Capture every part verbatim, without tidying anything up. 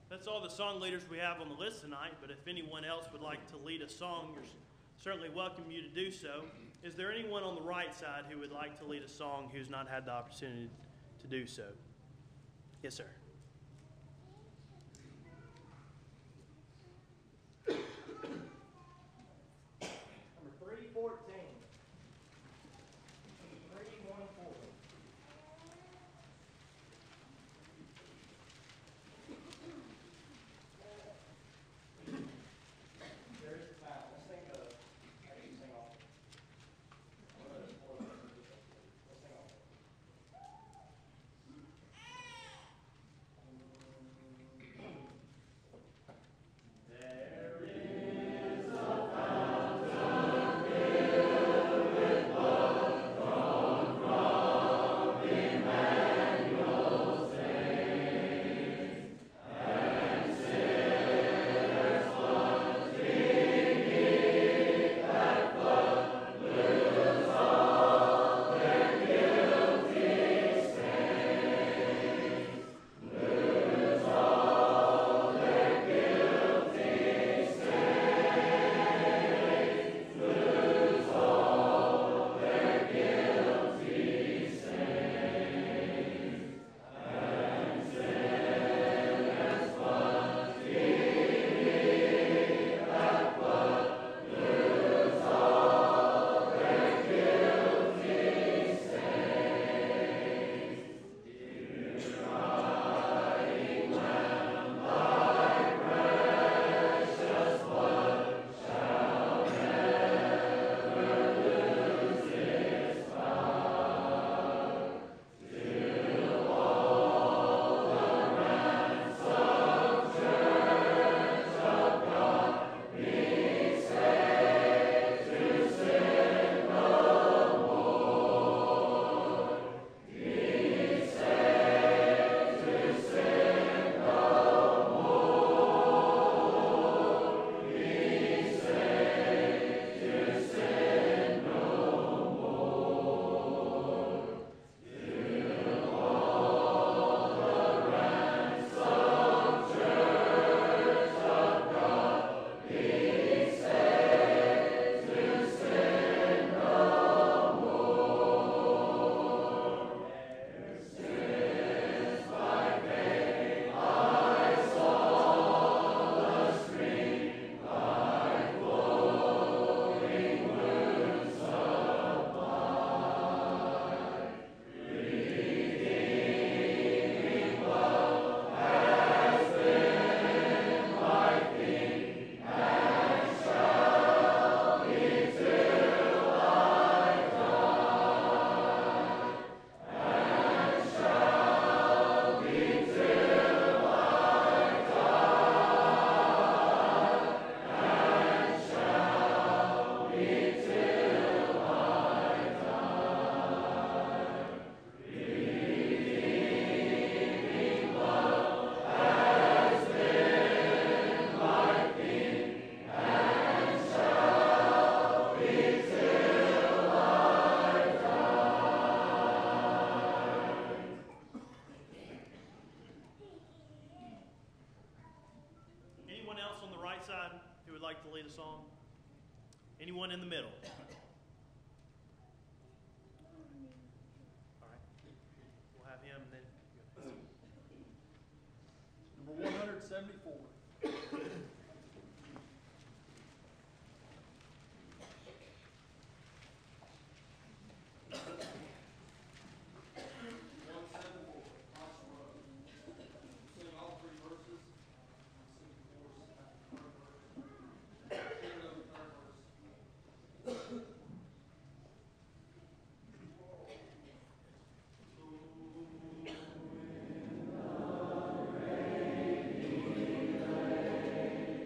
That's all the song leaders we have on the list tonight, but if anyone else would like to lead a song, you're certainly welcome you to do so. Is there anyone on the right side who would like to lead a song who's not had the opportunity to do so? Yes, sir. Number three fourteen. three one four. There is the foul. Let's think of, I can sing off. Let's sing off. There is a fountain filled with blood drawn from Emmanuel's veins, and sinners once beneath that blood lose all their guilty stains, lose all their guilty stains, lose all their guilty stains, and sinners once beneath that blood lose all their guilty stains. Dear crying Lamb, thy precious blood shall never lose its power, till all the ransomed church of God be saved to sin no more. Be saved to sin no more. Be saved to sin no more. Till all the ransomed church of God be saved to sin no more. Ever since by faith I saw the stream thy flowing wounds supply, redeeming blood has been my theme, and shall be till I die, and shall be till I die, and shall be till I die. Redeeming blood has been my theme, and shall be till I die. Anyone else on the right side who would like to lead a song? Anyone in the middle? All right. We'll have him and then. Number one hundred seventy-four. one seventy-four, Awesome Road. Sing all three verses. Sing the chorus after the third verse. Sing another third verse. Rainy day.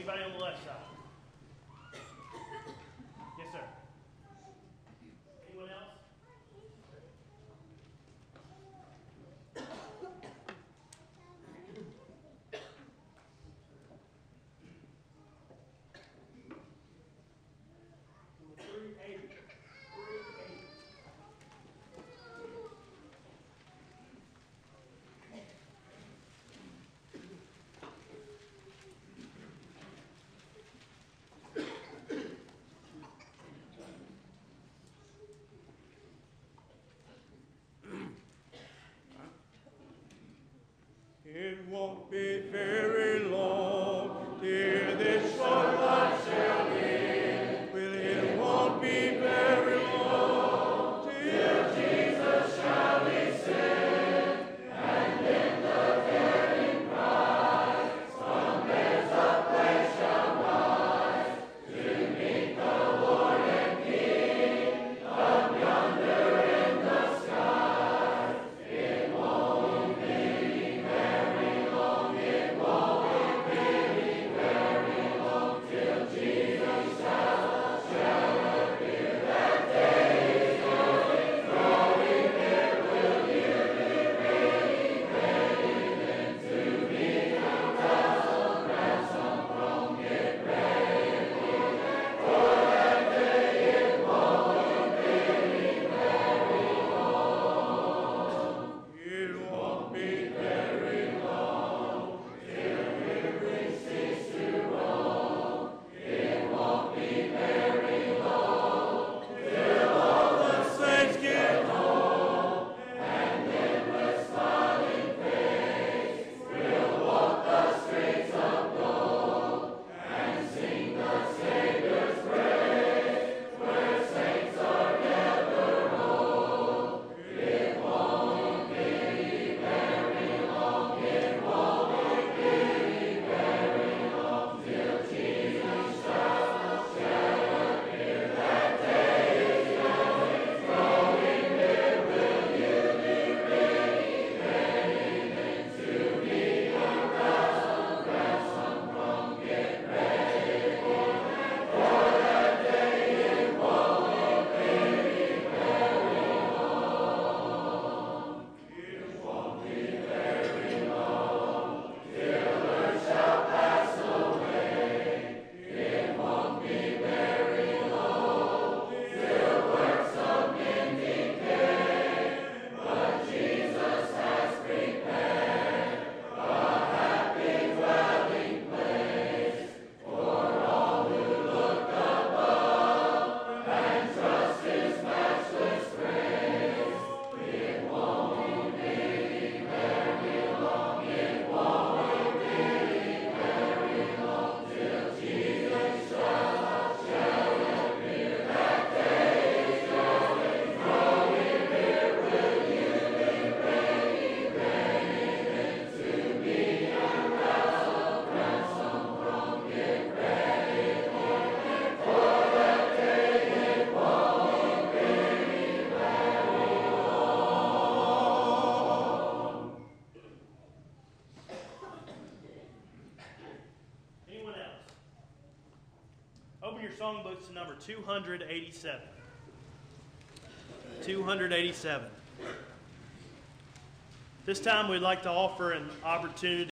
Anybody on the left side? Yes, sir. Anyone else? Number three eighty. three eighty. It won't be very long till this short life shall end. Well, it won't be very long till Jesus shall descend, and then the dead in Christ from their place shall rise to meet the Lord and King up yonder in the sky. It won't be very long, it won't be very long till Jesus shall, shall appear. That day is coming, drawing near. Will you be ready, ready then to meet the ransom, ransom throne? Get ready for that day. It won't be very long. It won't be very long till every cease to roam. It won't be very long till all the saints get home, and then with smiling face we'll walk the streets of gold and sing the Savior's praise where saints are never old. It won't be very long, it won't be very long till Jesus shall, shall appear. That day is coming, drawing near. Will you be ready, ready then to meet the ransom, ransom throne? Get ready for that, for that day. It won't be very long. It won't be very long till earth shall pass away. It won't be very long till works of men decay. But Jesus has prepared a happy dwelling place for all who look above and trust His matchless grace. It won't be very long, it won't be very long till Jesus shall, shall appear. That day is coming, drawing near. Will you be ready, ready then to meet the ransom, ransom throne? Get ready for that, for that day. It won't be very long. Anyone else? Open your songbooks to number two hundred eighty-seven. two hundred eighty-seven. This time we'd like to offer an opportunity